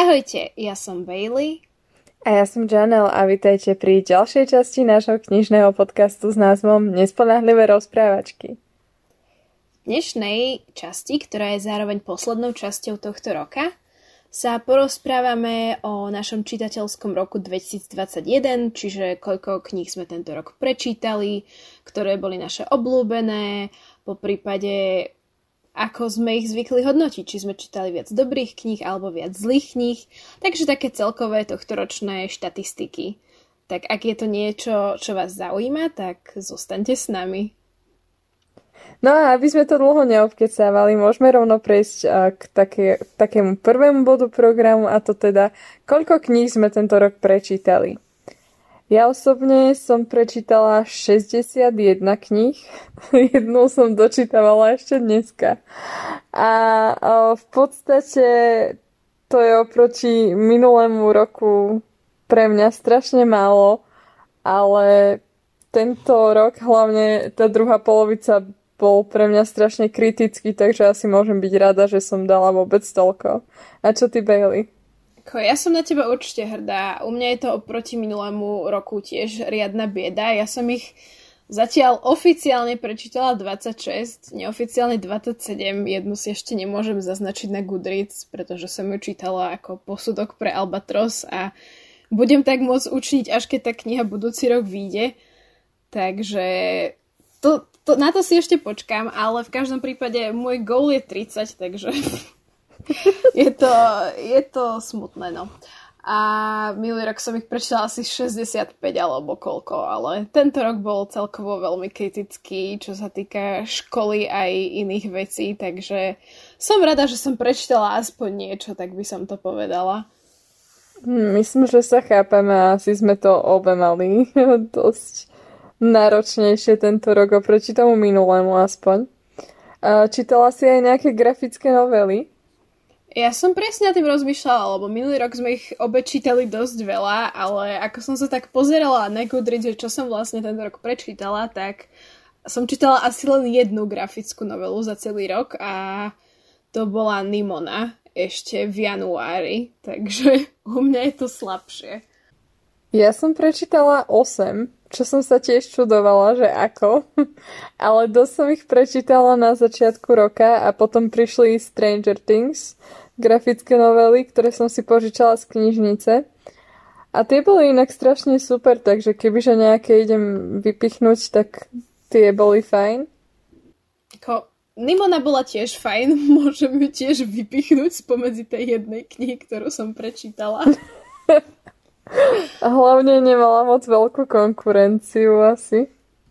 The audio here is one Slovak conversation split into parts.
Ahojte, ja som Bailey. A ja som Janelle a vitajte pri ďalšej časti nášho knižného podcastu s názvom Nespoľahlivé rozprávačky. V dnešnej časti, ktorá je zároveň poslednou časťou tohto roka, sa porozprávame o našom čitateľskom roku 2021, čiže koľko kníh sme tento rok prečítali, ktoré boli naše obľúbené, po prípade ako sme ich zvykli hodnotiť, či sme čítali viac dobrých kníh alebo viac zlých kníh, takže také celkové tohtoročné štatistiky. Tak ak je to niečo, čo vás zaujíma, tak zostaňte s nami. No a aby sme to dlho neobkecávali, môžeme rovno prejsť k takému prvému bodu programu, a to teda, koľko kníh sme tento rok prečítali. Ja osobne som prečítala 61 kníh, jednu som dočítavala ešte dneska. A v podstate to je oproti minulému roku pre mňa strašne málo, ale tento rok, hlavne tá druhá polovica, bol pre mňa strašne kritický, takže asi môžem byť rada, že som dala vôbec toľko. A čo ty, Bailey? Ja som na teba určite hrdá. U mňa je to oproti minulému roku tiež riadna bieda. Ja som ich zatiaľ oficiálne prečítala 26, neoficiálne 27. Jednu si ešte nemôžem zaznačiť na Goodreads, pretože som ju čítala ako posudok pre Albatros a budem tak môcť učiniť, až keď tá kniha budúci rok vyjde. Takže na to si ešte počkám, ale v každom prípade môj goal je 30, takže je to smutné, no. A minulý rok som ich prečítala asi 65 alebo koľko, ale tento rok bol celkovo veľmi kritický, čo sa týka školy aj iných vecí, takže som rada, že som prečítala aspoň niečo, tak by som to povedala. Myslím, že sa chápeme a asi sme to obe mali dosť náročnejšie tento rok oproti tomu minulému aspoň. Čítala si aj nejaké grafické novely? Ja som presne na tým rozmýšľala, lebo minulý rok sme ich obe čítali dosť veľa, ale ako som sa tak pozerala na Goodreads, čo som vlastne tento rok prečítala, tak som čítala asi len jednu grafickú novelu za celý rok a to bola Nimona ešte v januári, takže u mňa je to slabšie. Ja som prečítala 8, čo som sa tiež čudovala, že ako, ale dosť som ich prečítala na začiatku roka a potom prišli Stranger Things, grafické novely, ktoré som si požičala z knižnice. A tie boli inak strašne super, takže kebyže nejaké idem vypichnúť, tak tie boli fajn. Nimona bola tiež fajn, môžem ju tiež vypichnúť spomedzi tej jednej knihy, ktorú som prečítala. A hlavne nemala moc veľkú konkurenciu asi.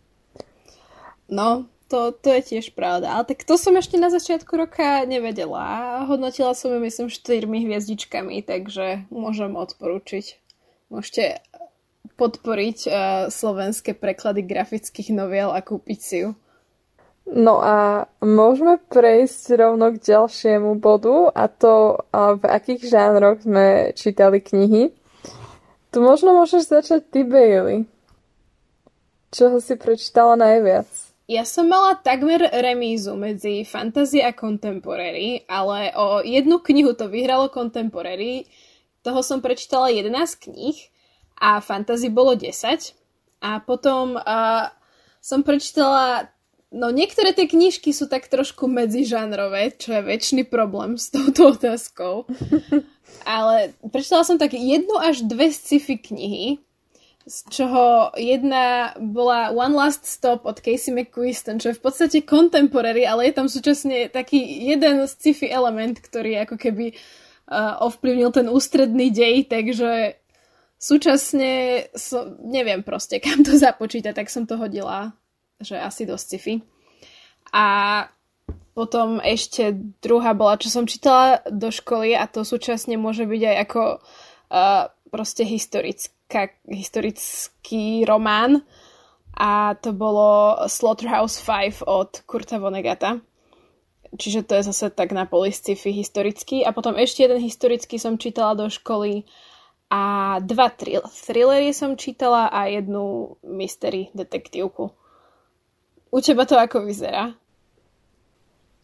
No, to je tiež pravda. Ale tak to som ešte na začiatku roka nevedela. Hodnotila som ju, myslím, 4 hviezdičkami, takže môžem odporúčiť. Môžete podporiť slovenské preklady grafických noviel a kúpiť si ju. No a môžeme prejsť rovno k ďalšiemu bodu, a to v akých žánroch sme čítali knihy. Tu možno môžeš začať ty, Bailey. Čoho si prečítala najviac? Ja som mala takmer remízu medzi fantasy a contemporary, ale o jednu knihu to vyhralo contemporary. Toho som prečítala 11 kníh a fantasy bolo 10. A potom som prečítala... No niektoré tie knižky sú tak trošku medzižánrové, čo je väčší problém s touto otázkou. Ale prečítala som tak 1 až 2 sci-fi knihy, z čoho jedna bola One Last Stop od Casey McQuiston, čo je v podstate contemporary, ale je tam súčasne taký jeden sci-fi element, ktorý ako keby ovplyvnil ten ústredný dej, takže súčasne neviem proste, kam to započítať, tak som to hodila, že asi do sci-fi. A potom ešte druhá bola, čo som čítala do školy, a to súčasne môže byť aj ako proste historický román, a to bolo Slaughterhouse 5 od Kurta Vonnegutta. Čiže to je zase tak na poli sci-fi historický. A potom ešte jeden historický som čítala do školy a 2 thrillery som čítala a 1 mystery detektívku. U teba to ako vyzerá?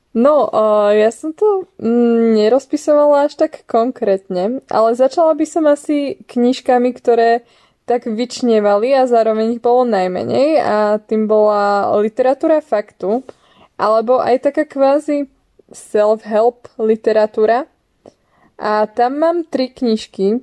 No, ja som to nerozpisovala až tak konkrétne, ale začala by som asi knižkami, ktoré tak vyčnievali a zároveň ich bolo najmenej a tým bola literatúra faktu, alebo aj taká kvázi self-help literatúra. A tam mám 3 knižky.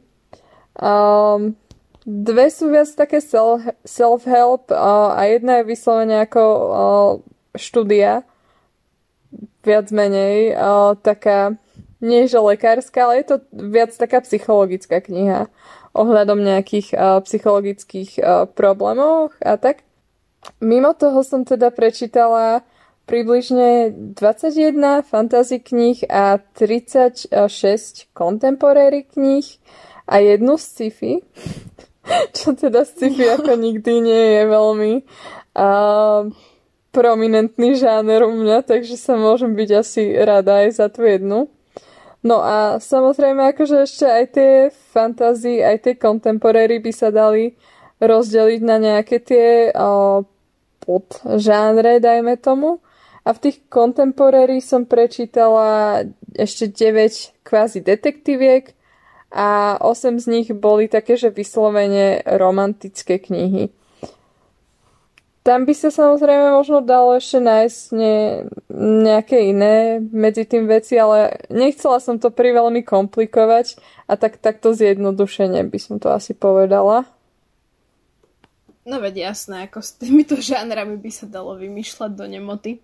Dve sú viac také self-help a jedna je vyslovene ako štúdia, viac menej taká, nie že lekárska, ale je to viac taká psychologická kniha ohľadom nejakých psychologických problémov a tak. Mimo toho som teda prečítala približne 21 fantasy kníh a 36 contemporary kníh a jednu sci-fi, čo teda sci-fi ako nikdy nie je veľmi prominentný žáner u mňa, takže sa môžem byť asi rada aj za tú jednu. No a samozrejme, akože ešte aj tie fantasy, aj tie contemporary by sa dali rozdeliť na nejaké tie podžánre, dajme tomu. A v tých contemporary som prečítala ešte 9 kvázi detektíviek a 8 z nich boli také, že vyslovene romantické knihy. Tam by sa samozrejme možno dalo ešte nájsť nejaké iné medzi tým veci, ale nechcela som to priveľmi komplikovať a takto zjednodušene by som to asi povedala. No veď jasné, ako s týmito žánrami by sa dalo vymýšľať do nemoty.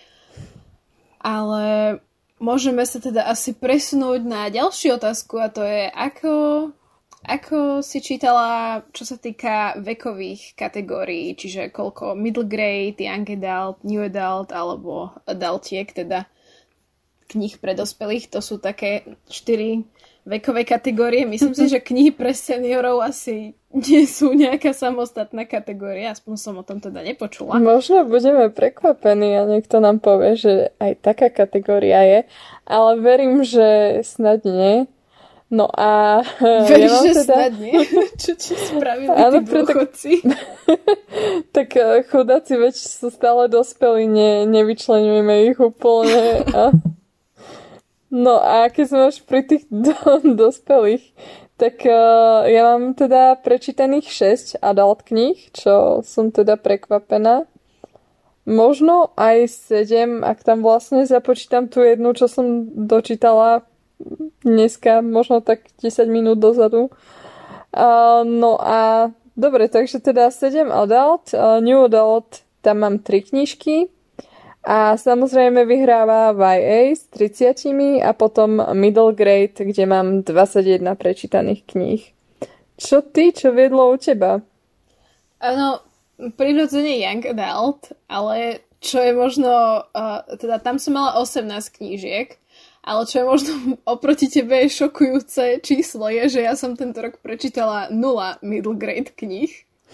Ale môžeme sa teda asi presunúť na ďalšiu otázku a to je, ako si čítala, čo sa týka vekových kategórií, čiže koľko middle grade, young adult, new adult alebo adultiek, teda kníh pre dospelých, to sú také 4 vekové kategórie. Myslím si, že knihy pre seniorov asi nie sú nejaká samostatná kategória, aspoň som o tom teda nepočula. Možno budeme prekvapení a niekto nám povie, že aj taká kategória je, ale verím, že snad nie. No a veríš, ja že teda... snad nie? Čo ti spravili tí dôchodci? Tak chudáci, veď sú stále dospelí, nevyčleňujeme ich úplne. No a keď sme už pri tých dospelých, tak ja mám teda prečítaných 6 adult kníh, čo som teda prekvapená. Možno aj 7, ak tam vlastne započítam tú jednu, čo som dočítala dneska, možno tak 10 minút dozadu. No a dobre, takže teda 7 adult, new adult, tam mám 3 knižky a samozrejme vyhráva YA s 30 a potom middle grade, kde mám 21 prečítaných kníh. Čo ty, čo viedlo u teba? Áno, prirodzene young adult, ale čo je možno, teda tam som mala 18 knížiek, ale čo je možno oproti tebe šokujúce číslo je, že ja som tento rok prečítala 0 middle grade kníh.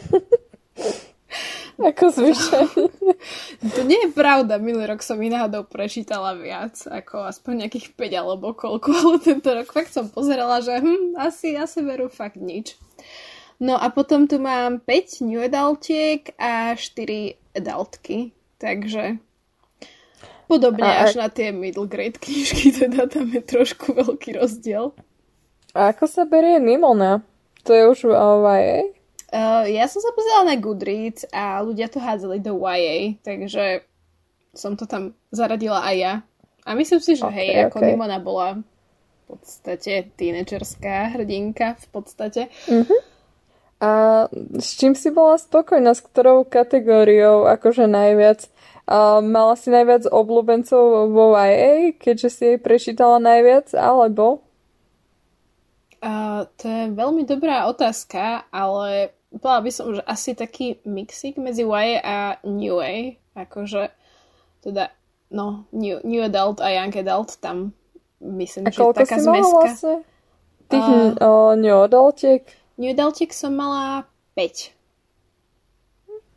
Ako zvyčajne. To nie je pravda. Minulý rok som náhodou prečítala viac, ako aspoň nejakých 5 alebo koľko, ale tento rok fakt som pozerala, že asi veru fakt nič. No a potom tu mám 5 new adultiek a 4 adultky, takže... Podobne až na tie middle grade knižky, teda tam je trošku veľký rozdiel. A ako sa berie Nimona? To je už YA? Ja som sa pozerala na Goodreads a ľudia to hádzali do YA, takže som to tam zaradila aj ja. A myslím si, že ako Nimona bola v podstate tínedžerská hrdinka v podstate. Uh-huh. A s čím si bola spokojná? S ktorou kategóriou akože najviac? Mala si najviac obľúbencov vo YA, keďže si jej prečítala najviac, alebo? To je veľmi dobrá otázka, ale povedala by som, že asi taký mixík medzi YA a New A, akože teda, no, new adult a young adult, tam myslím, že taká zmeska. Vlastne? Tých new adultiek? New adultiek som mala 5.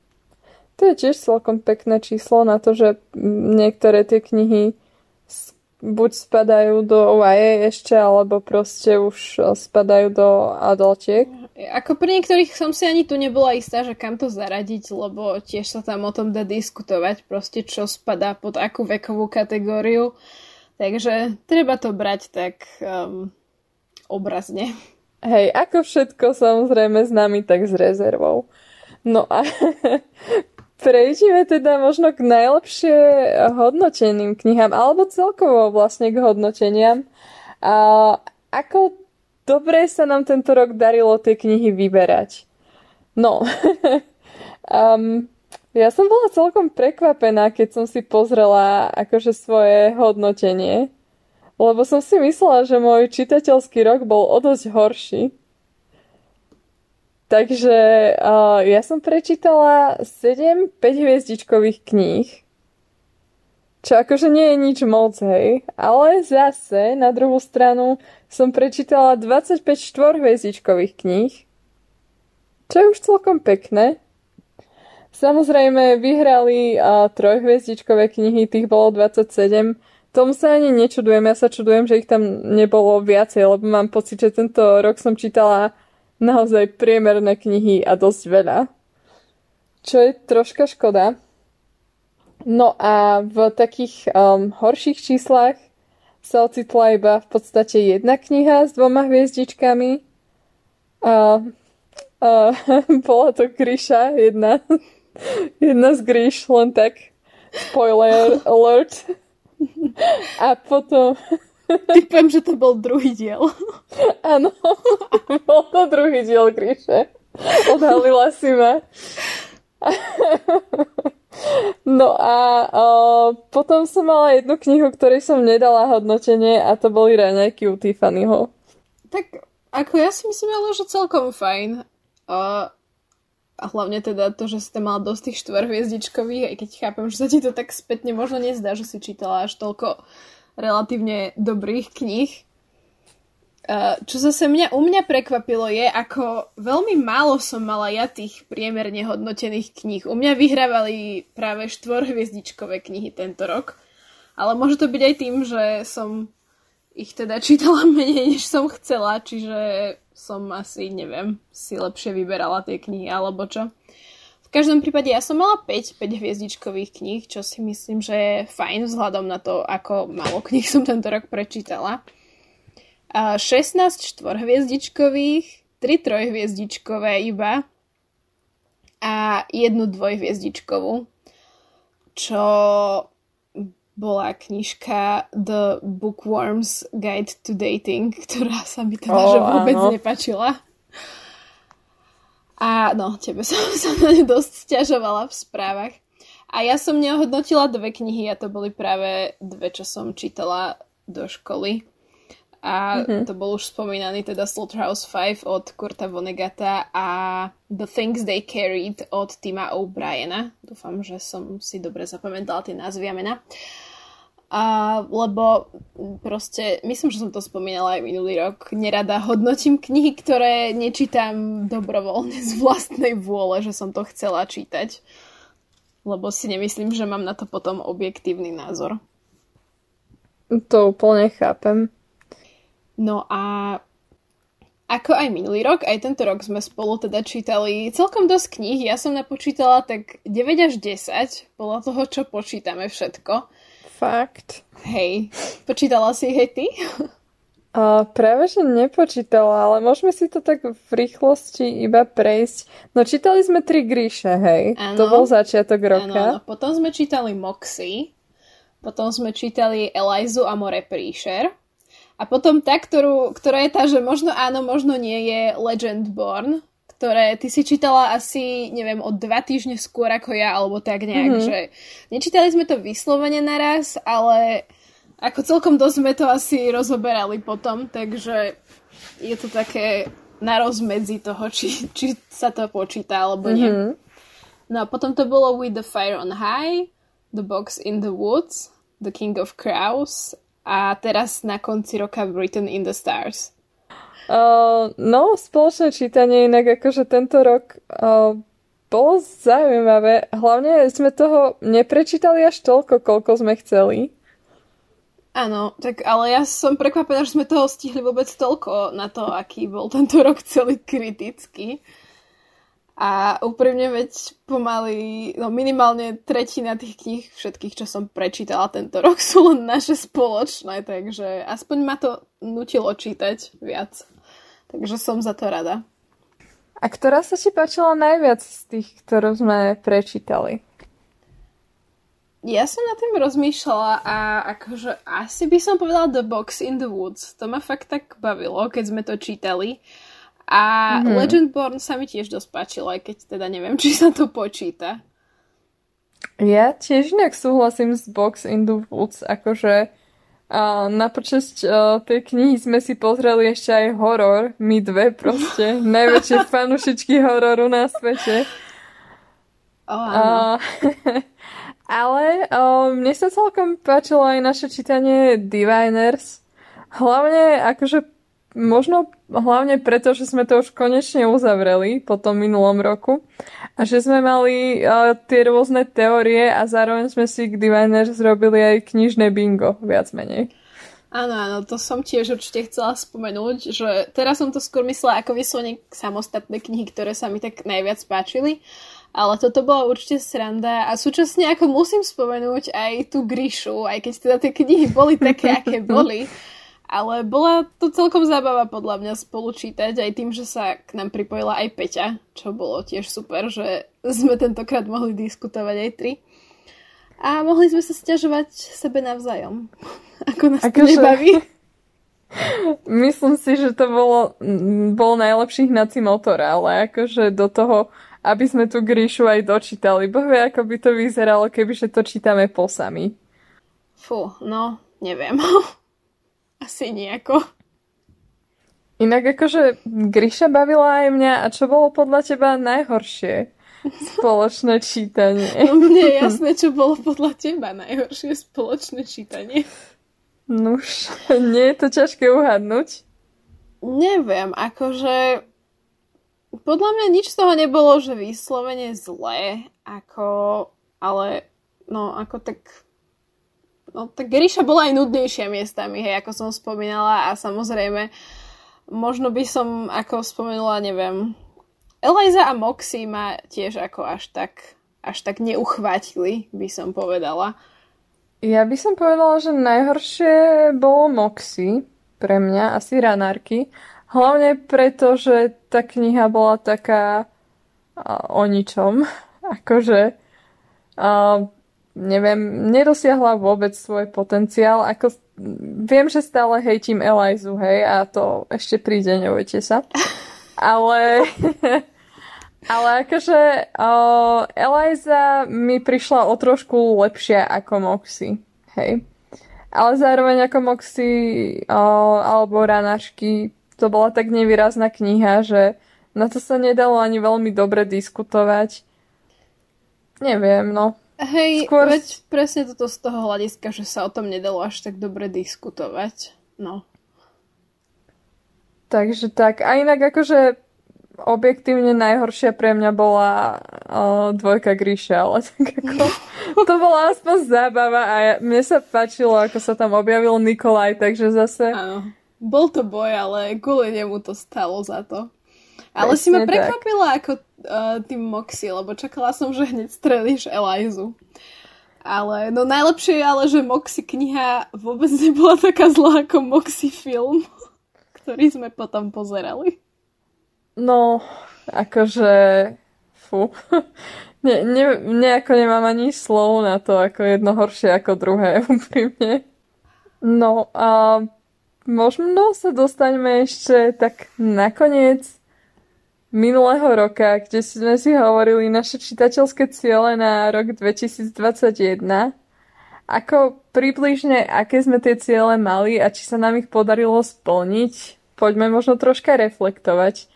To je tiež celkom pekné číslo na to, že niektoré tie knihy buď spadajú do YA ešte, alebo proste už spadajú do adultiek. Ako pri niektorých som si ani tu nebola istá, že kam to zaradiť, lebo tiež sa tam o tom dá diskutovať, proste čo spadá pod akú vekovú kategóriu. Takže treba to brať tak obrazne. Hej, ako všetko samozrejme s nami, tak s rezervou. No a prejdime teda možno k najlepšie hodnoteným knihám, alebo celkovo vlastne k hodnoteniam. Ako dobre sa nám tento rok darilo tie knihy vyberať? No, ja som bola celkom prekvapená, keď som si pozrela akože svoje hodnotenie, lebo som si myslela, že môj čitateľský rok bol o dosť horší. Takže ja som prečítala 7 5-hviezdičkových kníh, čo akože nie je nič moc, hej. Ale zase, na druhú stranu, som prečítala 25 4-hviezdičkových kníh, čo je už celkom pekné. Samozrejme, vyhrali 3-hviezdičkové knihy, tých bolo 27. Tomu sa ani nečudujem, ja sa čudujem, že ich tam nebolo viacej, lebo mám pocit, že tento rok som čítala naozaj priemerné knihy a dosť veľa. Čo je troška škoda. No a v takých horších číslach sa ocitla iba v podstate jedna kniha s 2 hviezdičkami. Bola to Grisha, jedna z Grish, len tak spoiler alert. A potom Typujem, že to bol druhý diel. Áno, bol to druhý diel Grishe. Odhalila si ma. No a potom som mala jednu knihu, ktorej som nedala hodnotenie a to boli Raňajky u Tiffanyho. Tak ako ja si myslím, ale že celkom fajn. A hlavne teda to, že si tam mala dosť tých 4-hviezdičkových, aj keď chápem, že sa ti to tak spätne možno nezdá, že si čítala až toľko relatívne dobrých kníh. Čo zase u mňa prekvapilo je, ako veľmi málo som mala ja tých priemerne hodnotených kníh. U mňa vyhrávali práve 4-hviezdičkové knihy tento rok. Ale môže to byť aj tým, že som ich teda čítala menej, než som chcela, čiže som asi, neviem, si lepšie vyberala tie knihy, alebo čo. V každom prípade ja som mala 5 hviezdičkových kníh, čo si myslím, že je fajn vzhľadom na to, ako málo kníh som tento rok prečítala. 16 4-hviezdičkových, 3 3-hviezdičkové iba a 1 2-hviezdičkovú, čo bola knižka The Bookworm's Guide to Dating, ktorá sa mi teda že vôbec nepáčila. A no, tebe som sa na ne dosť sťažovala v správach. A ja som neohodnotila 2 knihy a to boli práve 2, čo som čítala do školy. A to bol už spomínaný teda Slaughterhouse 5 od Kurta Vonnegutta a The Things They Carried od Tima O'Briena. Dúfam, že som si dobre zapamätala tie názvy a mená. Lebo proste, myslím, že som to spomínala aj minulý rok, nerada hodnotím knihy, ktoré nečítam dobrovoľne z vlastnej vôle, že som to chcela čítať. Lebo si nemyslím, že mám na to potom objektívny názor. To úplne chápem. No a ako aj minulý rok, aj tento rok sme spolu teda čítali celkom dosť kníh. Ja som napočítala tak 9 až 10, podľa toho, čo počítame všetko. Fakt. Hej, počítala si ich aj ty? Práve, že nepočítala, ale môžeme si to tak v rýchlosti iba prejsť. No, čítali sme 3 Grishe, hej? Ano, to bol začiatok roka. Áno, potom sme čítali Moxie, potom sme čítali Elizu Amore Príšer a potom tá, ktorá je tá, že možno áno, možno nie, je Legendborn, ktoré ty si čítala asi, neviem, o 2 týždne skôr ako ja, alebo tak nejak, že nečítali sme to vyslovene naraz, ale ako celkom dosť sme to asi rozoberali potom, takže je to také na rozmedzi toho, či sa to počíta, alebo nie. No a potom to bolo With the Fire on High, The Box in the Woods, The King of Crows a teraz na konci roka Written in the Stars. No, spoločné čítanie inak akože tento rok bolo zaujímavé. Hlavne sme toho neprečítali až toľko, koľko sme chceli. Áno, tak ale ja som prekvapená, že sme toho stihli vôbec toľko na to, aký bol tento rok celý kritický. A úprimne veď pomaly, no minimálne tretina tých kníh všetkých, čo som prečítala tento rok, sú len naše spoločné, takže aspoň ma to nutilo čítať viac. Takže som za to rada. A ktorá sa ti páčila najviac z tých, ktorú sme prečítali? Ja som nad tým rozmýšľala a akože asi by som povedala The Box in the Woods. To ma fakt tak bavilo, keď sme to čítali. A Legendborn sa mi tiež dosť páčilo, aj keď teda neviem, či sa to počíta. Ja tiež inak súhlasím s Box in the Woods, akože na počesť tej knihy sme si pozreli ešte aj horor, my dve proste, najväčšie fanušičky hororu na svete. Ale mne sa celkom páčilo aj naše čítanie Diviners, hlavne akože možno hlavne preto, že sme to už konečne uzavreli po tom minulom roku a že sme mali tie rôzne teórie a zároveň sme si k Diviners zrobili aj knižné bingo, viac menej. Áno, to som tiež určite chcela spomenúť, že teraz som to skôr myslela ako vyslovene samostatné knihy, ktoré sa mi tak najviac páčili, ale toto bola určite sranda a súčasne ako musím spomenúť aj tú Gríšu, aj keď teda tie knihy boli také, aké boli. Ale bola to celkom zábava podľa mňa spolu čítať, aj tým, že sa k nám pripojila aj Peťa, čo bolo tiež super, že sme tentokrát mohli diskutovať aj tri. A mohli sme sa sťažovať sebe navzájom, ako nás to nebaví. Myslím si, že to bol najlepší hnací motor, ale akože do toho, aby sme tú Gríšu aj dočítali. Boh vie, ako by to vyzeralo, kebyže to čítame po sami. Fú, no, neviem. Asi nejako. Inak akože Gríša bavila aj mňa a čo bolo podľa teba najhoršie spoločné čítanie? No mne je jasné, čo bolo podľa teba najhoršie spoločné čítanie. Nuž, nie je to ťažké uhadnúť? Neviem, akože podľa mňa nič z toho nebolo, že vyslovene zlé, ale tak Gríša bola aj nudnejšia miestami, hej, ako som spomínala a samozrejme možno by som ako spomenula, neviem, Eliza a Moxie ma tiež ako až tak neuchvátili, by som povedala. Ja by som povedala, že najhoršie bolo Moxie pre mňa, asi Ranárky. Hlavne preto, že tá kniha bola taká o ničom. Akože neviem, nedosiahla vôbec svoj potenciál. Viem, že stále hejtím Elizu, hej, a to ešte príde, nebojte sa. Ale akože Eliza mi prišla o trošku lepšia ako Moxie, hej. Ale zároveň ako Moxie alebo Ranášky, to bola tak nevýrazná kniha, že na to sa nedalo ani veľmi dobre diskutovať. Neviem, no. Hej, veď presne toto z toho hľadiska, že sa o tom nedalo až tak dobre diskutovať. No. Takže tak. A inak akože objektívne najhoršia pre mňa bola dvojka Gríša, ale tak ako to bola aspoň zábava a mne sa páčilo, ako sa tam objavil Nikolaj, takže zase... Áno, bol to boj, ale kvôli nemu to stalo za to. Ale presne si ma prekvapila ako tým Moxie, lebo čakala som, že hneď strelíš Elizu. Ale no najlepšie je ale, že Moxie kniha vôbec nebola taká zlá ako Moxie film, ktorý sme potom pozerali. No, akože fú. Nejako nemám ani slov na to, ako jedno horšie ako druhé, úprimne. No a možno sa dostaňme ešte tak nakoniec minulého roka, kde sme si hovorili naše čitateľské ciele na rok 2021. Ako približne, aké sme tie ciele mali a či sa nám ich podarilo splniť, poďme možno troška reflektovať.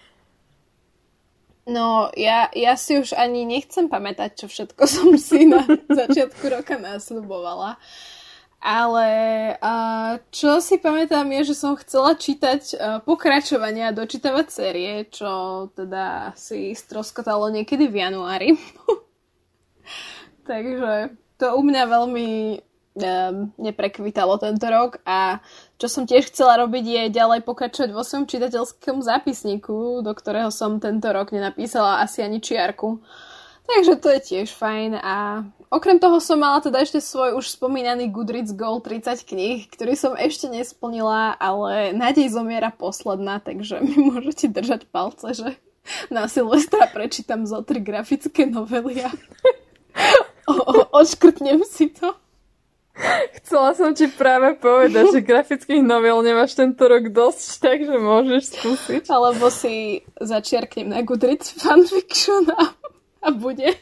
No, ja si už ani nechcem pamätať, čo všetko som si na začiatku roka nasľubovala. Ale čo si pamätám je, že som chcela čítať pokračovania a dočítavať série, čo teda si stroskotalo niekedy v januári. Takže to u mňa veľmi neprekvitalo tento rok a čo som tiež chcela robiť je ďalej pokračovať vo svojom čitateľskom zápisníku, do ktorého som tento rok nenapísala asi ani čiarku. Takže to je tiež fajn a okrem toho som mala teda ešte svoj už spomínaný Goodreads Goal 30 kníh, ktorý som ešte nesplnila, ale nádej zomiera posledná, takže mi môžete držať palce, že na Silvestra prečítam zo 3 grafické novely a odškrtnem si to. Chcela som ti práve povedať, že grafických novel nemáš tento rok dosť, takže môžeš skúsiť. Alebo si začiarknem na Goodreads fanfiction a bude.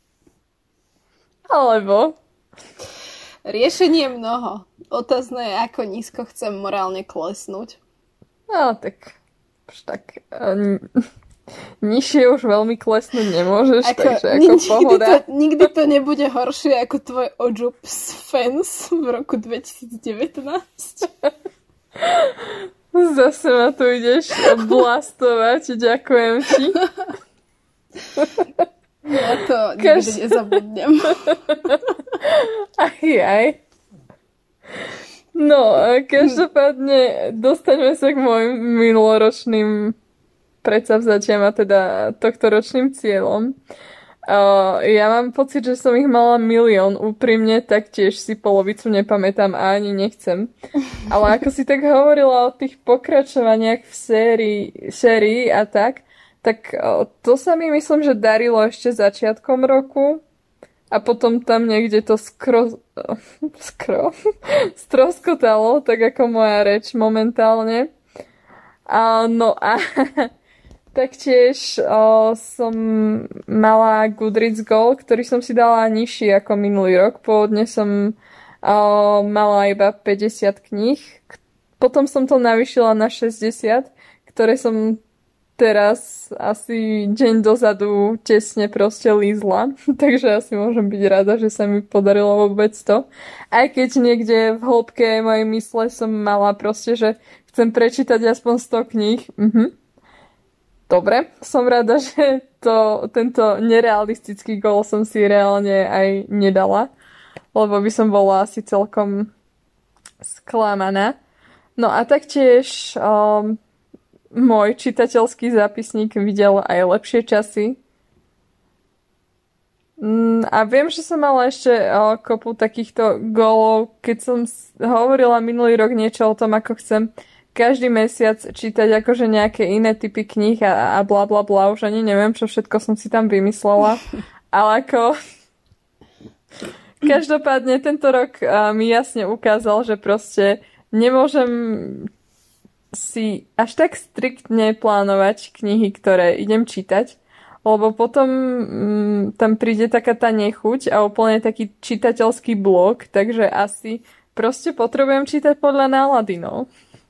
Alebo? Riešenie mnoho. Otázne je, ako nízko chcem morálne klesnúť. No, tak nižšie už veľmi klesnúť nemôžeš, takže ako pohoda. Nikdy to nebude horšie ako tvoj Ojubs Fans v roku 2019. Zase ma tu ideš blastovať, ďakujem ti. Ja to nikdy nezabudnem. Aj. No, každopádne dostaňme sa k môjim minuloročným predsavzatiam a teda tohtoročným cieľom. Ja mám pocit, že som ich mala milión. Úprimne, taktiež si polovicu nepamätám a ani nechcem. Ale ako si tak hovorila o tých pokračovaniach v sérii a tak to sa mi myslím, že darilo ešte začiatkom roku a potom tam niekde to stroskotalo, tak ako moja reč momentálne. No a taktiež som mala Goodreads Goal, ktorý som si dala nižší ako minulý rok. Pôvodne som mala iba 50 kníh. Potom som to navýšila na 60, ktoré som teraz asi deň dozadu tesne proste lízla. Takže asi môžem byť rada, že sa mi podarilo vôbec to. Aj keď niekde v hĺbke mojej mysle som mala proste, že chcem prečítať aspoň 100 kníh. Dobre, som rada, že tento nerealistický gól som si reálne aj nedala, lebo by som bola asi celkom sklamaná. No a taktiež môj čitateľský zápisník videl aj lepšie časy. A viem, že som mala ešte kopu takýchto gólov, keď som hovorila minulý rok niečo o tom, ako chcem každý mesiac čítať akože nejaké iné typy kníh a bla bla bla, už ani neviem, čo všetko som si tam vymyslela, ale ako každopádne tento rok mi jasne ukázal, že proste nemôžem si až tak striktne plánovať knihy, ktoré idem čítať, lebo potom tam príde taká tá nechuť a úplne taký čitateľský blok, takže asi proste potrebujem čítať podľa nálady, no.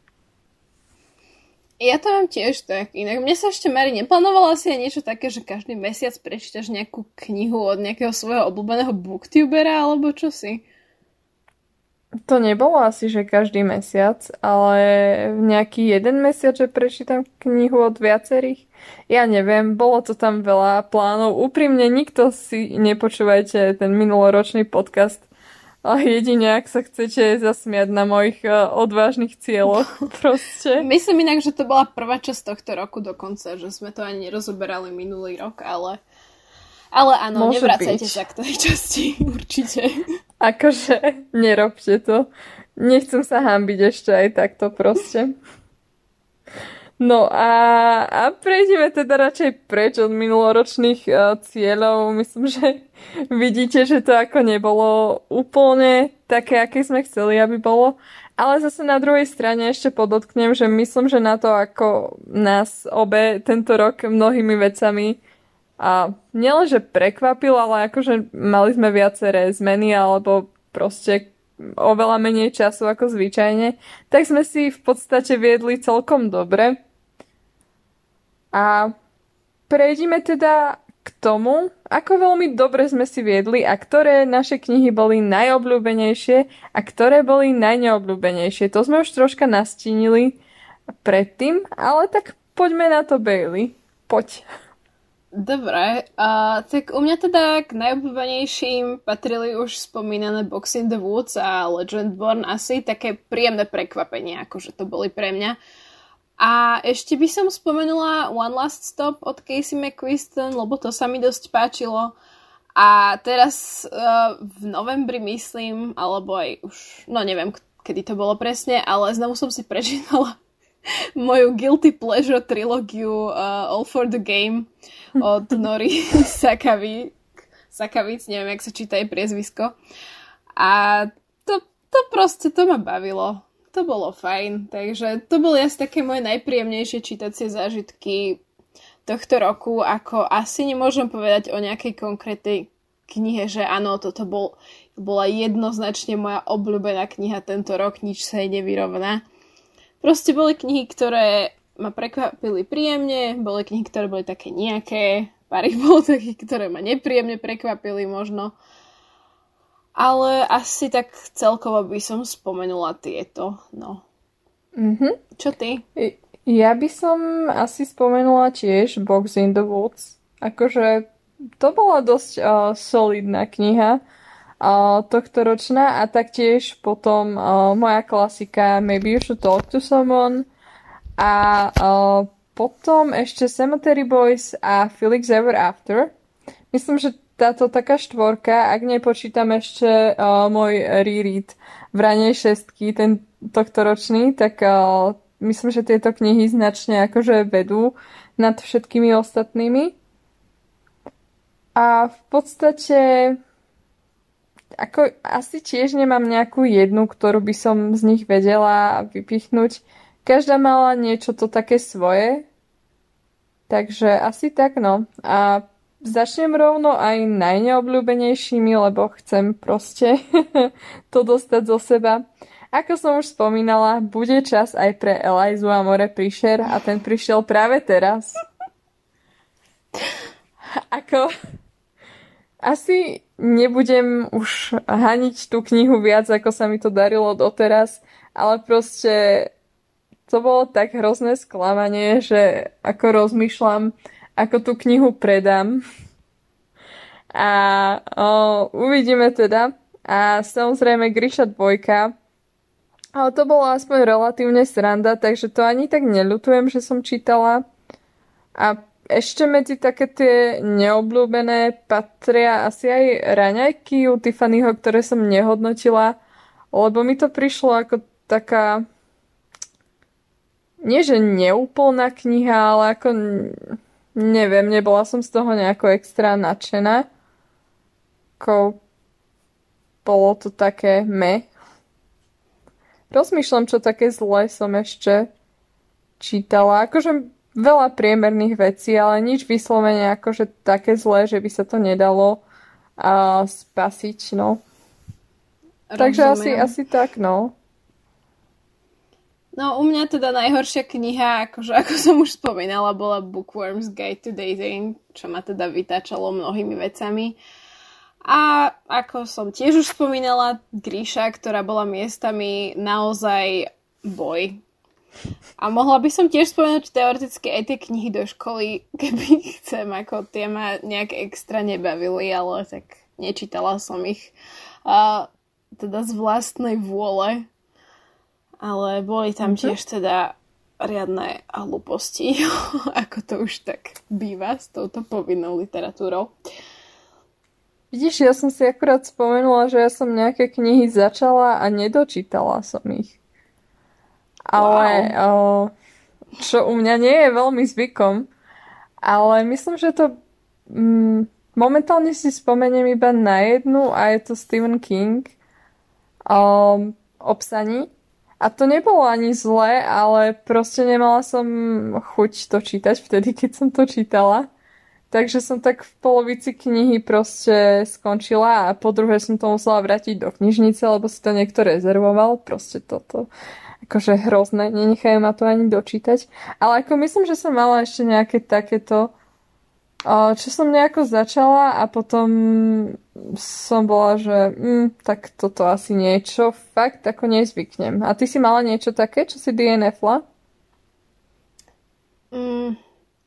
Ja to mám tiež tak. Inak mne sa ešte Mari neplánovala asi aj niečo také, že každý mesiac prečítaš nejakú knihu od nejakého svojho obľúbeného booktubera alebo čo si? To nebolo asi, že každý mesiac, ale nejaký jeden mesiac, že prečítam knihu od viacerých. Ja neviem, bolo to tam veľa plánov. Úprimne nikto si nepočúvajte ten minuloročný podcast. A jedine, ak sa chcete zasmiať na mojich odvážnych cieľoch, proste. Myslím inak, že to bola prvá časť tohto roku dokonca, že sme to ani nerozoberali minulý rok, ale áno, môže nevracajte sa k tej časti, určite. Akože, nerobte to. Nechcem sa hanbiť ešte aj takto proste. No a prejdeme teda radšej preč od minuloročných cieľov. Myslím, že vidíte, že to ako nebolo úplne také, aké sme chceli, aby bolo. Ale zase na druhej strane ešte podotknem, že myslím, že na to, ako nás obe tento rok mnohými vecami a nielenže prekvapil, ale akože mali sme viaceré zmeny alebo proste oveľa menej času ako zvyčajne, tak sme si v podstate viedli celkom dobre. A prejdime teda k tomu, ako veľmi dobre sme si viedli a ktoré naše knihy boli najobľúbenejšie a ktoré boli najneobľúbenejšie. To sme už troška nastínili predtým, ale tak poďme na to, Bailey. Poď. Dobre, tak u mňa teda k najobľúbenejším patrili už spomínané Box in the Woods a Legendborn, asi také príjemné prekvapenie, akože to boli pre mňa. A ešte by som spomenula One Last Stop od Casey McQuiston, lebo to sa mi dosť páčilo. A teraz v novembri myslím, alebo aj už, no neviem, kedy to bolo presne, ale znovu som si prečítala moju Guilty Pleasure trilógiu All for the Game od Nori Sakavic, neviem, jak sa číta jej priezvisko. A to proste, to ma bavilo. To bolo fajn. Takže to boli asi také moje najpríjemnejšie čítacie zážitky tohto roku, ako asi nemôžem povedať o nejakej konkrétnej knihe, že áno, toto bola jednoznačne moja obľúbená kniha tento rok, nič sa jej nevyrovná. Proste boli knihy, ktoré ma prekvapili príjemne, boli knihy, ktoré boli také nejaké, pár ich bolo takých, ktoré ma nepríjemne prekvapili možno. Ale asi tak celkovo by som spomenula tieto, no. Mm-hmm. Čo ty? Ja by som asi spomenula tiež Box in the Woods. Akože to bola dosť solidná kniha tohtoročná a taktiež potom moja klasika Maybe You Should Talk to Someone a potom ešte Cemetery Boys a Felix Ever After. Myslím, že táto taká štvorka, ak nepočítam ešte môj reread v ranej šestky, ten tohtoročný, tak myslím, že tieto knihy značne akože vedú nad všetkými ostatnými. A v podstate ako asi tiež nemám nejakú jednu, ktorú by som z nich vedela vypichnúť. Každá mala niečo to také svoje. Takže asi tak, no. A začnem rovno aj najneobľúbenejšími, lebo chcem proste to dostať zo seba. Ako som už spomínala, bude čas aj pre Elizu a More Prisher a ten prišiel práve teraz. Asi nebudem už haniť tú knihu viac, ako sa mi to darilo doteraz, ale proste to bolo tak hrozné sklamanie, že ako rozmýšľam, ako tú knihu predám. A uvidíme teda. A samozrejme Grisha 2. Ale to bolo aspoň relatívne sranda, takže to ani tak neľutujem, že som čítala. A ešte medzi také tie neobľúbené patria asi aj raňajky u Tiffanyho, ktoré som nehodnotila, lebo mi to prišlo ako taká nie že neúplná kniha, ale ako neviem, nebola som z toho nejako extra nadšená. Ako bolo to také Rozmýšľam, čo také zlé som ešte čítala. Akože veľa priemerných vecí, ale nič vyslovene akože také zlé, že by sa to nedalo spasiť, no. Rozumiem. Takže asi tak, no. No, u mňa teda najhoršia kniha, akože, ako som už spomínala, bola Bookworm's Guide to Dating, čo ma teda vytáčalo mnohými vecami. A ako som tiež už spomínala, Grisha, ktorá bola miestami naozaj boj. A mohla by som tiež spomenúť teoreticky aj tie knihy do školy, keby chcem, ako tie ma nejak extra nebavili, ale tak nečítala som ich teda z vlastnej vôle. Ale boli tam tiež teda riadne hlúposti, ako to už tak býva s touto povinnou literatúrou. Vidíš, ja som si akurát spomenula, že ja som nejaké knihy začala a nedočítala som ich. Ale čo u mňa nie je veľmi zvykom, ale myslím, že to momentálne si spomeniem iba na jednu a je to Stephen King o psaní. A to nebolo ani zlé, ale proste nemala som chuť to čítať vtedy, keď som to čítala. Takže som tak v polovici knihy proste skončila a po druhé som to musela vrátiť do knižnice, lebo si to niekto rezervoval. Proste toto akože hrozné, nenechajú ma to ani dočítať. Ale ako myslím, že som mala ešte nejaké takéto, čo som nejako začala a potom som bola, že tak toto asi niečo fakt ako nezvyknem. A ty si mala niečo také, čo si DNF-la?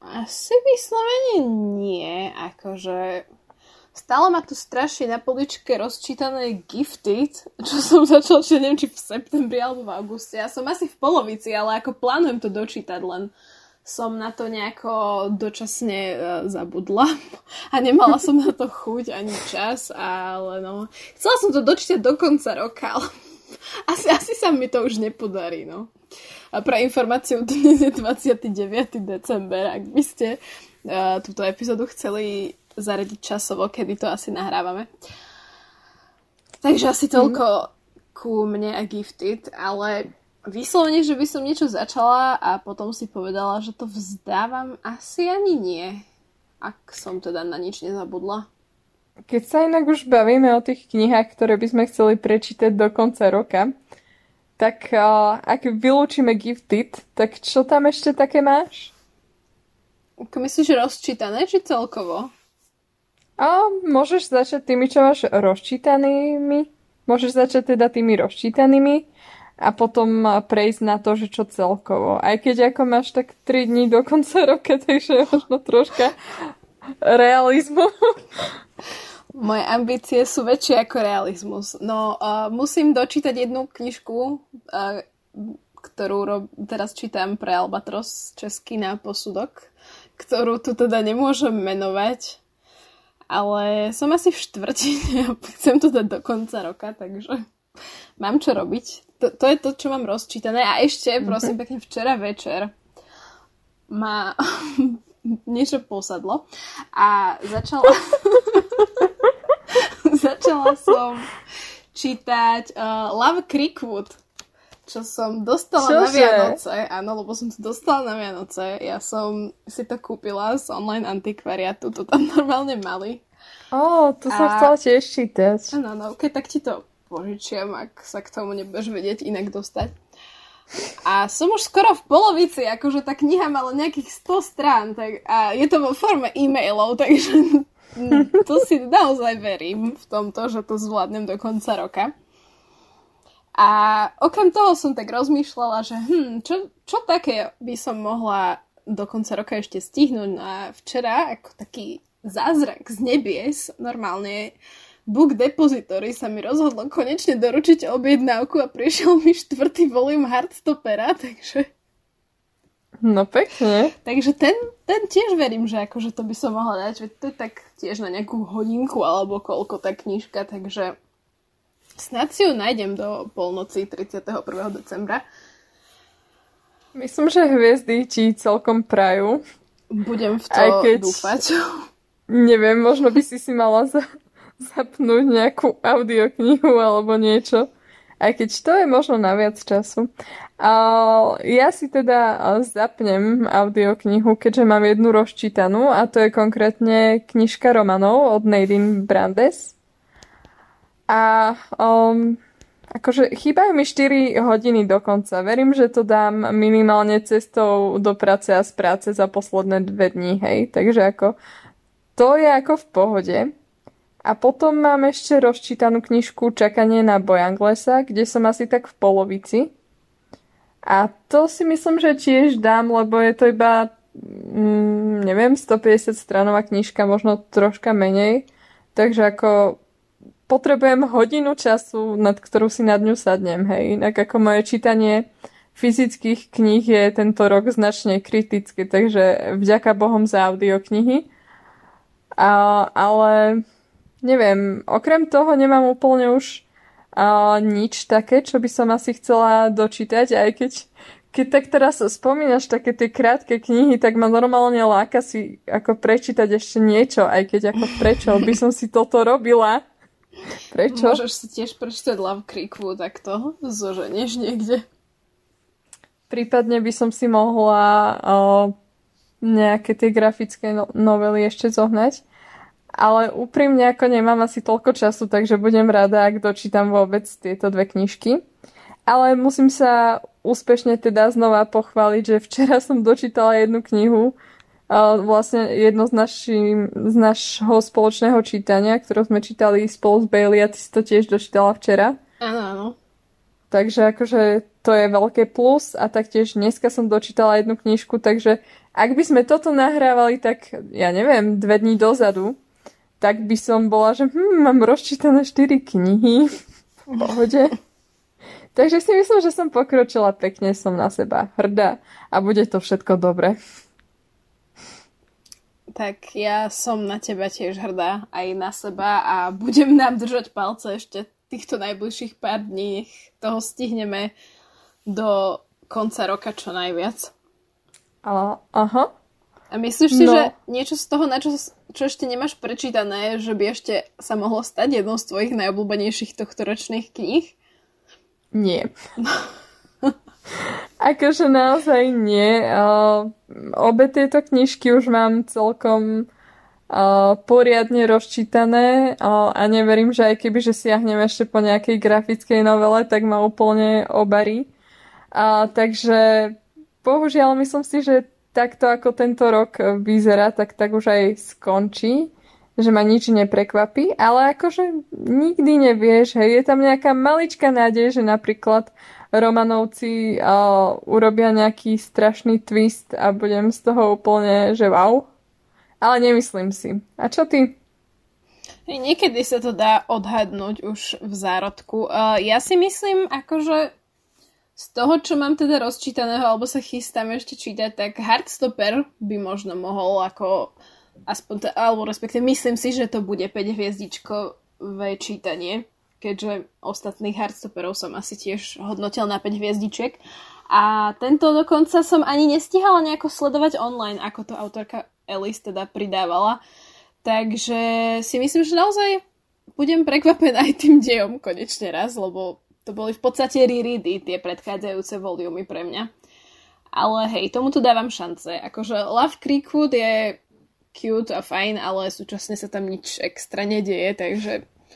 Asi vyslovene nie, akože stále ma tu strašne na poličke rozčítané Gifted, čo som začala, že neviem, či v septembri alebo v auguste. Ja som asi v polovici, ale ako plánujem to dočítať, len som na to nejako dočasne zabudla a nemala som na to chuť ani čas, ale no. Chcela som to dočítať do konca roka, ale asi sa mi to už nepodarí, no. A pre informáciu, dnes je 29. december, ak by ste túto epizódu chceli zaradiť časovo, kedy to asi nahrávame. Takže asi toľko ku mne a Gifted, ale vyslovene, že by som niečo začala a potom si povedala, že to vzdávam, asi ani nie, ak som teda na nič nezabudla. Keď sa inak už bavíme o tých knihách, ktoré by sme chceli prečítať do konca roka, tak ak vylúčime Gifted, tak čo tam ešte také máš? Myslíš rozčítané, či celkovo? Môžeš začať tými, čo máš rozčítanými. Môžeš začať teda tými rozčítanými a potom prejsť na to, že čo celkovo. Aj keď ako máš tak 3 dní do konca roka, takže možno troška realizmu. Moje ambície sú väčšie ako realizmus. No, musím dočítať jednu knižku, ktorú teraz čítam pre Albatros, český na posudok, ktorú tu teda nemôžem menovať, ale som asi v štvrtine a chcem to dať do konca roka, takže mám čo robiť. To je to, čo mám rozčítané. A ešte, prosím pekne, včera večer ma niečo posadlo a začala som čítať Love Creekwood, čo som dostala na Vianoce. Áno, lebo som to dostala na Vianoce. Ja som si to kúpila z online antikvariátu, to tam normálne mali. To som chcela tiež čítať. Áno, tak ti to požičiam, ak sa k tomu nebudeš vedieť inak dostať. A som už skoro v polovici, akože tá kniha mala nejakých 100 strán, a je to vo forme e-mailov, takže to si naozaj verím v tomto, že to zvládnem do konca roka. A okrem toho som tak rozmýšľala, že čo také by som mohla do konca roka ešte stihnúť. A včera, ako taký zázrak z nebies, normálne Book Depository sa mi rozhodlo konečne doručiť objednávku a prišiel mi 4. volum Hardstopera, takže... No pekne. Takže ten tiež verím, že akože to by som mohla dať, veď to je tak tiež na nejakú hodinku alebo koľko tá knižka, takže snad si ju nájdem do polnoci 31. decembra. Myslím, že hviezdy ti celkom prajú. Budem v to dúfať. Neviem, možno by si mala zapnúť nejakú audioknihu alebo niečo. Aj keď to je možno na viac času. Ja si teda zapnem audioknihu, keďže mám jednu rozčítanú a to je konkrétne knižka romanov od Nadine Brandes. A akože chýbajú mi 4 hodiny do konca. Verím, že to dám minimálne cestou do práce a z práce za posledné 2 dní, hej. Takže ako to je ako v pohode. A potom mám ešte rozčítanú knižku Čakanie na Bojanglesa, kde som asi tak v polovici. A to si myslím, že tiež dám, lebo je to iba, 150 stranová knižka, možno troška menej. Takže ako potrebujem hodinu času, nad ktorú si nad ňu sadnem, hej. Inak ako moje čítanie fyzických kníh je tento rok značne kritické, takže vďaka Bohom za audioknihy. Ale neviem, okrem toho nemám úplne už nič také, čo by som asi chcela dočítať, aj keď tak teraz spomínaš také tie krátke knihy, tak ma normálne láka si ako prečítať ešte niečo, aj keď ako prečo by som si toto robila. Prečo? Môžeš si tiež prečítať Love Creekwood, tak to zoženieš niekde. Prípadne by som si mohla nejaké tie grafické novely ešte zohnať. Ale úprimne ako nemám asi toľko času, takže budem rada, ak dočítam vôbec tieto 2 knižky. Ale musím sa úspešne teda znova pochváliť, že včera som dočítala jednu knihu, vlastne jedno z našho spoločného čítania, ktorú sme čítali spolu s Bailey a ty si to tiež dočítala včera. Áno. Takže akože to je veľké plus a taktiež dneska som dočítala jednu knižku, takže ak by sme toto nahrávali tak, ja neviem, 2 dní dozadu, tak by som bola, že mám rozčítané 4 knihy v pohode. Takže si myslím, že som pokročila pekne, som na seba hrdá a bude to všetko dobre. Tak ja som na teba tiež hrdá aj na seba a budem nám držať palce ešte týchto najbližších pár dní. Nech toho stihneme do konca roka čo najviac. Aha. A myslíš si, že niečo z toho, na čo ešte nemáš prečítané, že by ešte sa mohlo stať jednou z tvojich najobľúbenejších tohtoročných kníh? Nie. Akože naozaj nie. Obe tieto knižky už mám celkom poriadne rozčítané a neverím, že aj keby, že siahnem ešte po nejakej grafickej novele, tak ma úplne obarí. Takže bohužiaľ myslím si, že takto ako tento rok vyzerá, tak už aj skončí, že ma nič neprekvapí, ale akože nikdy nevieš, hej, je tam nejaká maličká nádej, že napríklad Romanovci urobia nejaký strašný twist a budem z toho úplne, že wow. Ale nemyslím si. A čo ty? Niekedy sa to dá odhadnúť už v zárodku. Ja si myslím, akože z toho, čo mám teda rozčítaného, alebo sa chystám ešte čítať, tak Heartstopper by možno mohol ako aspoň, alebo respektíve myslím si, že to bude 5-hviezdičkové čítanie, keďže ostatných Heartstopperov som asi tiež hodnotil na 5 hviezdičiek. A tento dokonca som ani nestihala nejako sledovať online, ako to autorka Alice teda pridávala. Takže si myslím, že naozaj budem prekvapená aj tým dejom konečne raz, lebo to boli v podstate reready tie predchádzajúce volumy pre mňa. Ale hej, tomuto dávam šance. Akože Love Creekwood je cute a fajn, ale súčasne sa tam nič extra nedieje, takže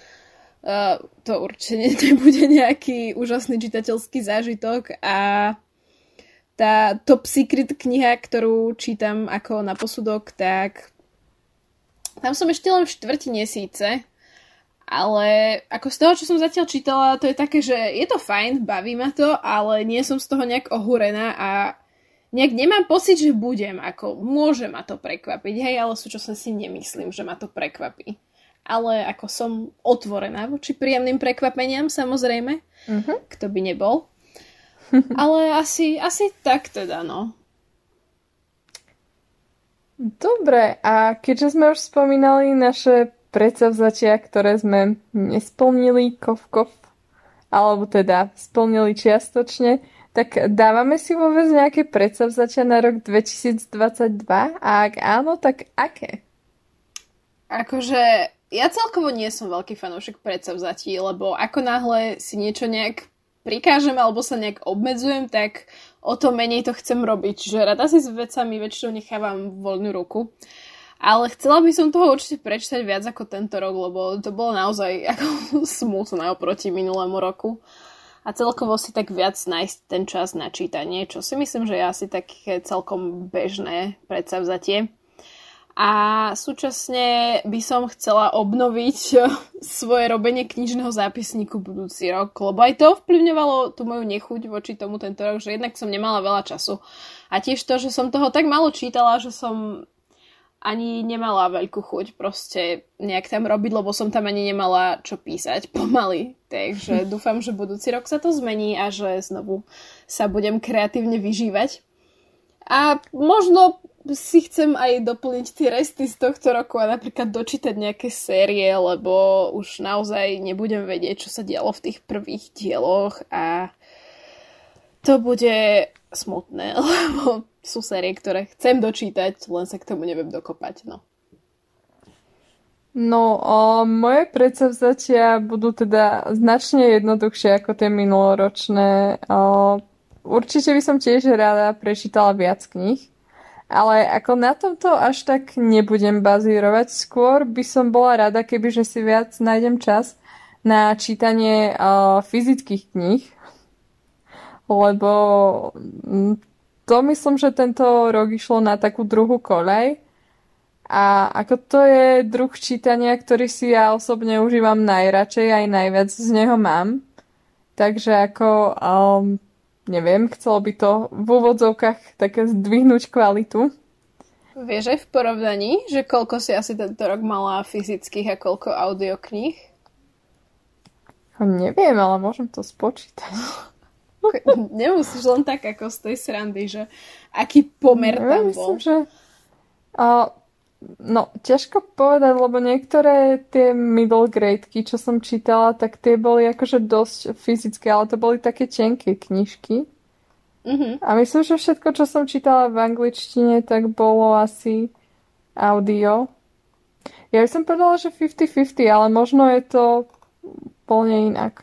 to určite nebude nejaký úžasný čitateľský zážitok a tá Top Secret kniha, ktorú čítam ako na posudok, tak tam som ešte len v štvrtine síce, ale ako z toho, čo som zatiaľ čítala, to je také, že je to fajn, baví ma to, ale nie som z toho nejak ohúrená a nejak nemám pocit, že budem, ako môže ma to prekvapiť, hej, ale súčasne si nemyslím, že ma to prekvapí. Ale ako som otvorená voči príjemným prekvapeniam, samozrejme, kto by nebol. Ale asi tak teda, no. Dobre, a keďže sme už spomínali naše predsavzatia, ktoré sme nesplnili alebo teda splnili čiastočne, tak dávame si vôbec nejaké predsavzatia na rok 2022? A ak áno, tak aké? Akože ja celkovo nie som veľký fanúšik predsavzatí, lebo ako náhle si niečo nejak prikážem alebo sa nejak obmedzujem, tak o to menej to chcem robiť. Že rada si s vecami väčšinou nechávam voľnú ruku. Ale chcela by som toho určite prečítať viac ako tento rok, lebo to bolo naozaj ako smutné oproti minulému roku. A celkovo si tak viac nájsť ten čas na čítanie, čo si myslím, že je asi také celkom bežné predsavzatie. A súčasne by som chcela obnoviť svoje robenie knižného zápisníku budúci rok, lebo aj to ovplyvňovalo tú moju nechuť voči tomu tento rok, že jednak som nemala veľa času. A tiež to, že som toho tak málo čítala, že som ani nemala veľkú chuť proste nejak tam robiť, lebo som tam ani nemala čo písať pomaly. Takže dúfam, že budúci rok sa to zmení a že znovu sa budem kreatívne vyžívať. A možno si chcem aj doplniť tie resty z tohto roku a napríklad dočítať nejaké série, lebo už naozaj nebudem vedieť, čo sa dialo v tých prvých dieloch a to bude smutné, lebo sú série, ktoré chcem dočítať, len sa k tomu neviem dokopať, no. No, moje predsavzatia budú teda značne jednoduchšie ako tie minuloročné. Určite by som tiež rada prečítala viac kníh, ale ako na tomto až tak nebudem bazírovať. Skôr by som bola rada, kebyže si viac nájdem čas na čítanie fyzických kníh, lebo to myslím, že tento rok išlo na takú druhú koľaj. A ako to je druh čítania, ktorý si ja osobne užívam najradšej, aj najviac z neho mám. Takže ako, neviem, chcelo by to v úvodzovkách také zdvihnúť kvalitu. Vieš aj v porovnaní, že koľko si asi tento rok mala fyzických a koľko audiokníh? Neviem, ale môžem to spočítať. Nemusíš len tak ako z tej srandy, že aký pomer tam bol. Myslím, že ťažko povedať, lebo niektoré tie middle gradeky, čo som čítala, tak tie boli akože dosť fyzické, ale to boli také tenké knižky. A myslím, že všetko, čo som čítala v angličtine, tak bolo asi audio. Ja by som povedala, že 50-50, ale možno je to úplne inak.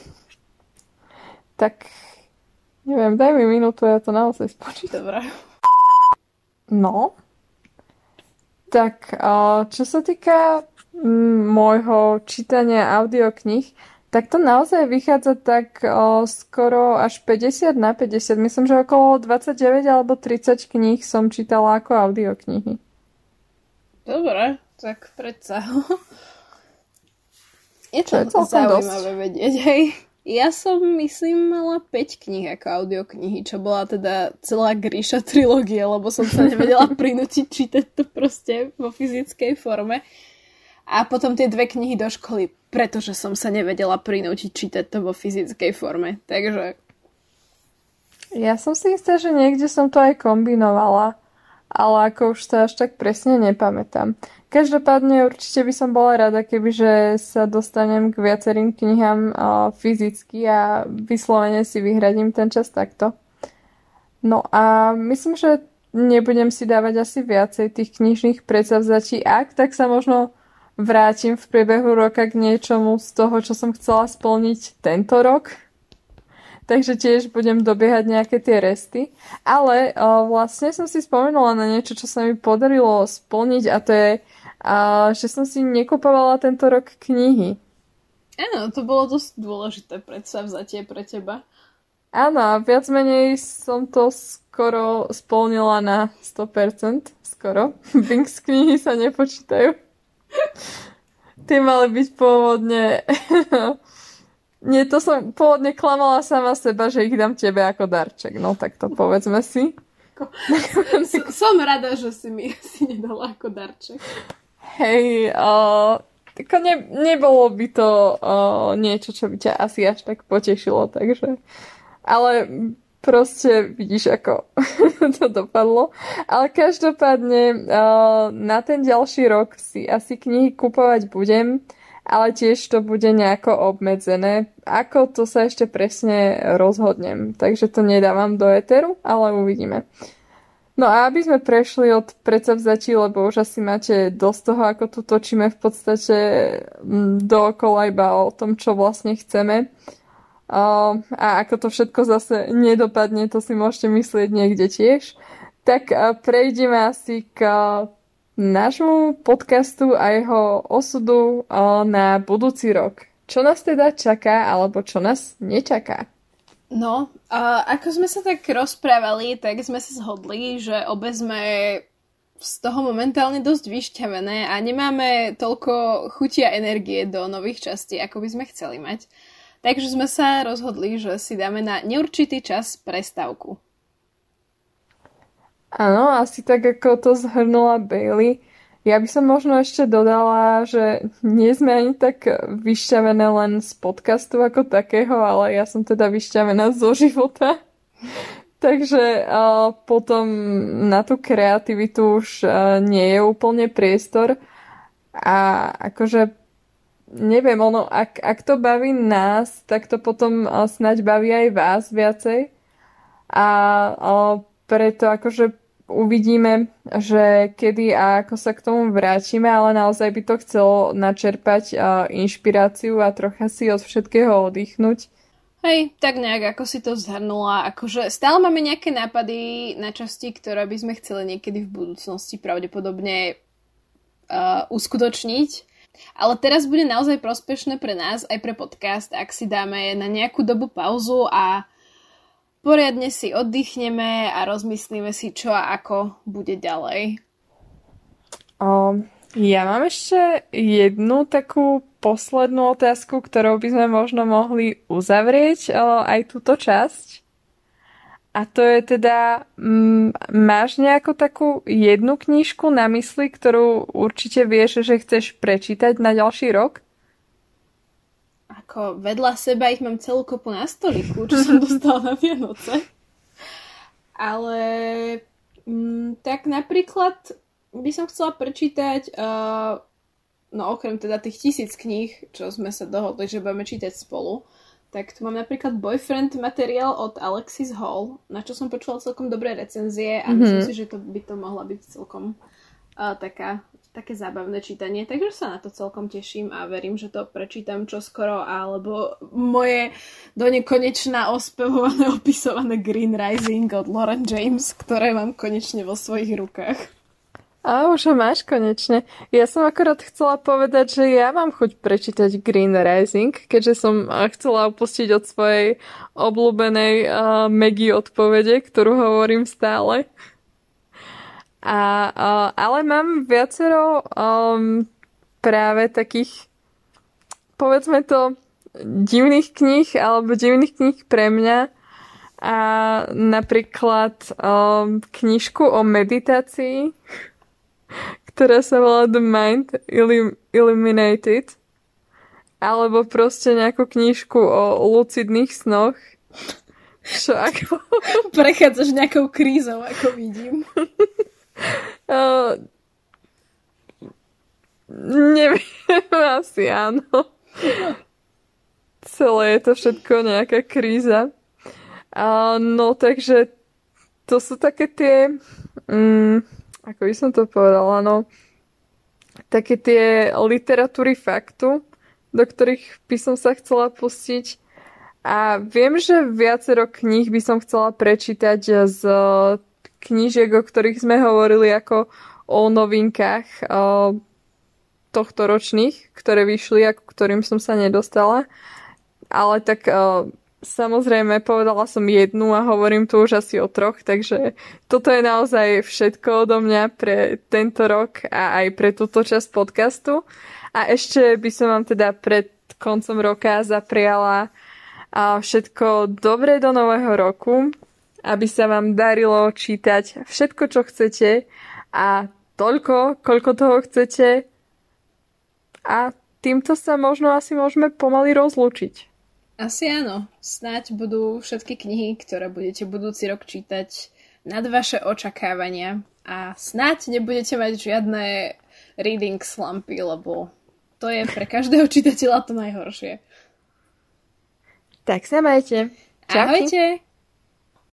Tak, neviem, daj mi minútu, ja to naozaj spočítam. Dobre. No. Tak, čo sa týka môjho čítania audiokníh, tak to naozaj vychádza tak skoro až 50/50. Myslím, že okolo 29 alebo 30 kníh som čítala ako audioknihy. Dobre, tak predsa. Je to zaujímavé vedieť, hej. Ja som, myslím, mala 5 kníh ako audioknihy, čo bola teda celá Gríša trilógia, lebo som sa nevedela prinútiť čítať to proste vo fyzickej forme. A potom tie 2 knihy do školy, pretože som sa nevedela prinútiť čítať to vo fyzickej forme. Takže... Ja som si istá, že niekde som to aj kombinovala, ale ako už sa až tak presne nepamätám. Každopádne určite by som bola rada, kebyže sa dostanem k viacerým knihám fyzicky a vyslovene si vyhradím ten čas takto. No a myslím, že nebudem si dávať asi viacej tých knižných predsavzatí. Ak, tak sa možno vrátim v priebehu roka k niečomu z toho, čo som chcela splniť tento rok. Takže tiež budem dobiehať nejaké tie resty. Ale vlastne som si spomenula na niečo, čo sa mi podarilo splniť, a to je, že som si nekupovala tento rok knihy. Áno, to bolo dosť dôležité predsavzatie pre teba. Áno, viac menej som to skoro splnila na 100%. Skoro. Binks knihy sa nepočítajú. Tie mali byť pôvodne... Nie, to som pôvodne klamala sama seba, že ich dám tebe ako darček. No tak to povedzme si. Som rada, že si mi asi nedala ako darček. Hej, nebolo by to niečo, čo by ťa asi až tak potešilo, takže... Ale proste vidíš, ako to dopadlo. Ale každopádne na ten ďalší rok si asi knihy kupovať budem, ale tiež to bude nejako obmedzené. Ako, to sa ešte presne rozhodnem. Takže to nedávam do éteru, ale uvidíme. No a aby sme prešli od predsavzatí, lebo už asi máte dosť toho, ako tu točíme v podstate dookola iba o tom, čo vlastne chceme. A ako to všetko zase nedopadne, to si môžete myslieť niekde tiež. Tak prejdeme asi k nášmu podcastu a jeho osudu na budúci rok. Čo nás teda čaká, alebo čo nás nečaká? No, ako sme sa tak rozprávali, tak sme sa zhodli, že obe sme z toho momentálne dosť vyšťavené a nemáme toľko chuti a energie do nových častí, ako by sme chceli mať. Takže sme sa rozhodli, že si dáme na neurčitý čas prestávku. Áno, asi tak, ako to zhrnula Bailey. Ja by som možno ešte dodala, že nie sme ani tak vyšťavené len z podcastu ako takého, ale ja som teda vyšťavená zo života. Takže potom na tú kreativitu už nie je úplne priestor. A akože neviem, ak to baví nás, tak to potom snáď baví aj vás viacej. A preto akože uvidíme, že kedy a ako sa k tomu vrátime, ale naozaj by to chcelo načerpať inšpiráciu a trocha si od všetkého oddychnúť. Hej, tak nejak ako si to zhrnula, akože stále máme nejaké nápady na časti, ktoré by sme chceli niekedy v budúcnosti pravdepodobne uskutočniť. Ale teraz bude naozaj prospešné pre nás, aj pre podcast, ak si dáme na nejakú dobu pauzu a poriadne si oddychneme a rozmyslíme si, čo a ako bude ďalej. Ja mám ešte jednu takú poslednú otázku, ktorou by sme možno mohli uzavrieť aj túto časť. A to je teda, máš nejakú takú jednu knižku na mysli, ktorú určite vieš, že chceš prečítať na ďalší rok? Ako vedľa seba ich mám celú kopu na stolíku, čo som dostala na Vianoce. Ale tak napríklad by som chcela prečítať, no okrem teda tých 1000 kníh, čo sme sa dohodli, že budeme čítať spolu, tak tu mám napríklad Boyfriend materiál od Alexis Hall, na čo som počula celkom dobré recenzie a myslím si, že to by to mohla byť celkom také zábavné čítanie. Takže sa na to celkom teším a verím, že to prečítam čoskoro, alebo moje donekonečná ospevované, opisované Green Rising od Lauren James, ktoré mám konečne vo svojich rukách. A už ho máš konečne. Ja som akorát chcela povedať, že ja mám chuť prečítať Green Rising, keďže som chcela opustiť od svojej obľúbenej Maggie odpovede, ktorú hovorím stále. Ale mám viacero práve takých, povedzme to, divných kníh alebo divných kníh pre mňa. A napríklad knižku o meditácii, ktorá sa volá The Mind Illuminated, alebo proste nejakú knižku o lucidných snoch. Čo ako? Prechádzaš nejakou krízou, ako vidím. Neviem, asi áno. Celé je to všetko nejaká kríza. No takže to sú také tie... ako by som to povedala, no, také tie literatúry faktu, do ktorých by som sa chcela pustiť. A viem, že viacero kníh by som chcela prečítať z knížiek, o ktorých sme hovorili ako o novinkách tohto ročných, ktoré vyšli, ako ktorým som sa nedostala. Ale tak... Samozrejme, povedala som jednu a hovorím tu už asi o 3, takže toto je naozaj všetko odo mňa pre tento rok a aj pre túto časť podcastu. A ešte by som vám teda pred koncom roka zapriala všetko dobré do nového roku, aby sa vám darilo čítať všetko, čo chcete a toľko, koľko toho chcete. A týmto sa možno asi môžeme pomaly rozlúčiť. Asi áno. Snáď budú všetky knihy, ktoré budete budúci rok čítať, nad vaše očakávania a snáď nebudete mať žiadne reading slumpy, lebo to je pre každého čitateľa to najhoršie. Tak sa majte. Čauky. Ahojte.